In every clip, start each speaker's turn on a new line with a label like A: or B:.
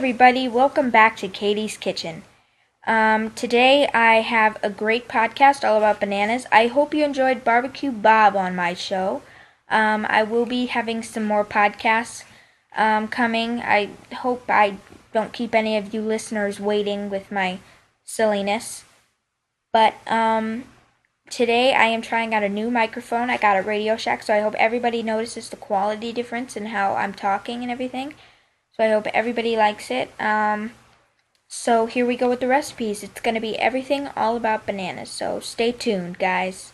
A: everybody, welcome back to Katie's Kitchen. Today I have a great podcast all about bananas. I hope you enjoyed Barbecue Bob on my show. I will be having some more podcasts coming. I hope I don't keep any of you listeners waiting with my silliness. But today I am trying out a new microphone. I got a Radio Shack, so I hope everybody notices the quality difference in how I'm talking and everything. So I hope everybody likes it. So here we go with the recipes. It's going to be everything all about bananas. So stay tuned, guys.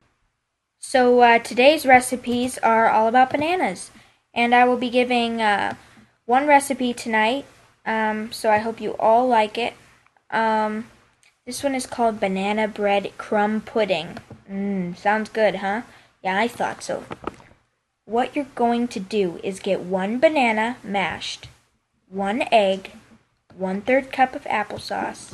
A: So today's recipes are all about bananas. And I will be giving one recipe tonight. So I hope you all like it. This one is called banana bread crumb pudding. Sounds good, huh? Yeah, I thought so. What you're going to do is get one banana mashed, 1 egg, 1/3 cup of applesauce,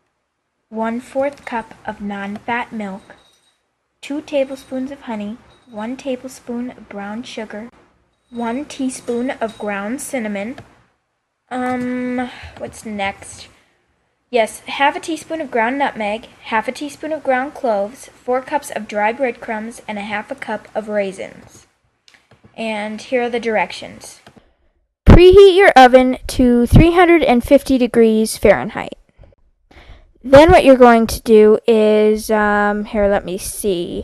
A: 1/4 cup of non-fat milk, 2 tablespoons of honey, 1 tablespoon of brown sugar, 1 teaspoon of ground cinnamon. What's next? Yes, half a teaspoon of ground nutmeg, half a teaspoon of ground cloves, 4 cups of dry breadcrumbs, and a half a cup of raisins. And here are the directions. Preheat your oven to 350 degrees Fahrenheit. Then what you're going to do is, here, let me see.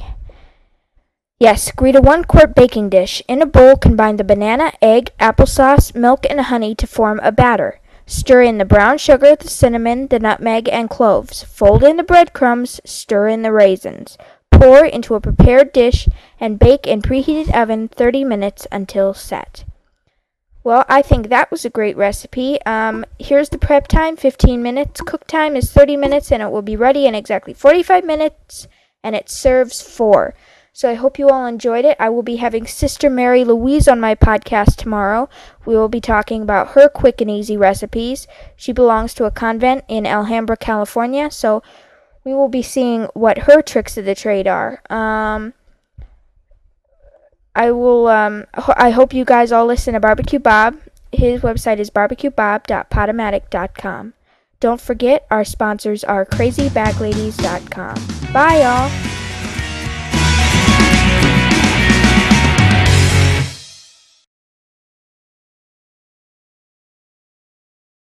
A: Yes, grate a 1-quart baking dish. In a bowl, combine the banana, egg, applesauce, milk, and honey to form a batter. Stir in the brown sugar, the cinnamon, the nutmeg, and cloves. Fold in the breadcrumbs, stir in the raisins. Pour into a prepared dish and bake in preheated oven 30 minutes until set. Well, I think that was a great recipe. Here's the prep time, 15 minutes. Cook time is 30 minutes, and it will be ready in exactly 45 minutes, and it serves 4. So I hope you all enjoyed it. I will be having Sister Mary Louise on my podcast tomorrow. We will be talking about her quick and easy recipes. She belongs to a convent in Alhambra, California, so we will be seeing what her tricks of the trade are. I hope you guys all listen to Barbecue Bob. His website is barbecuebob.podomatic.com. Don't forget, our sponsors are crazybagladies.com. Bye, y'all.